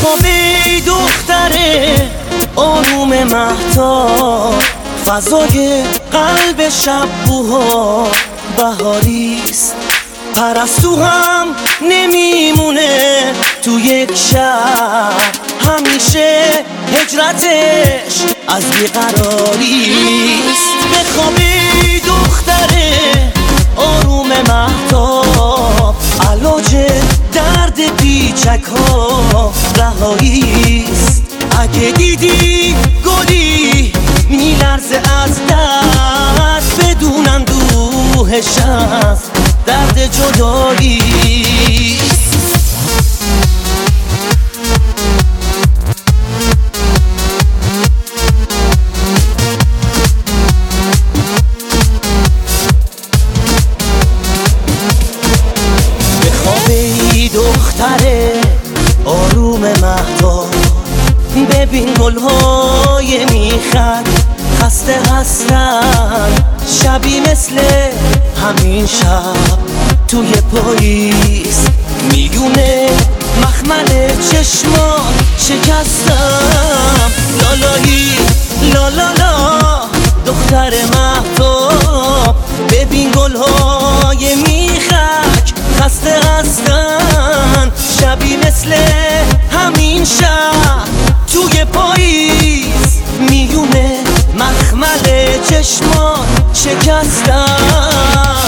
خواب ای دختره آروم مهتاب، فضای قلب شب بوها بهاریست. پرستو هم نمیمونه تو یک شب، همیشه هجرتش از بیقراریست. بخواب ای دختره آروم مهتاب، علاج درد پیچک ها رهاییست. اگه دیدی گلی میلرزه از دست، بدون اندوهش از درد جداییست. ای دختره آروم مهتاب، ببین گلهای میخک خسته هستن، شبی مثل همین شب توی پاییز. میونه مخمل چشمان شکستم، لالایی لالالا دختر مهتاب، ببین گلهای میخک خسته هستن، شبی مثل همین شب توی پاییز. میونه مخمل چشمان شکستن.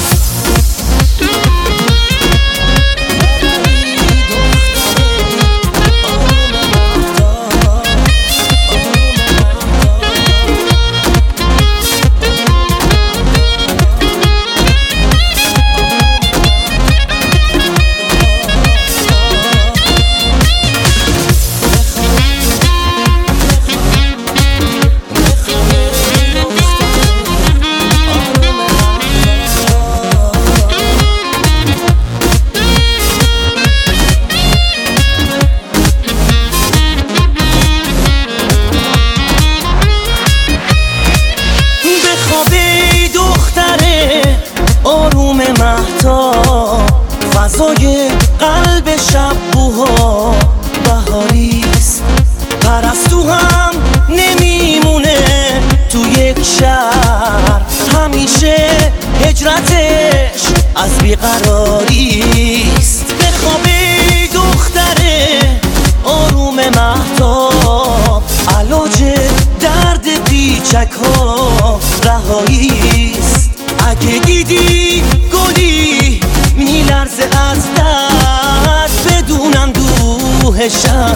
آروم مهتاب، فضای قلب شب بوها بهاریست. پرستو هم نمیمونه تو یک شهر، همیشه هجرتش از بیقراریست. بخواب ای دختره آروم مهتاب، علاج درد پیچک ها رهاییست. اگه دیدی گلی میلرزه از دست، بدون اندوهش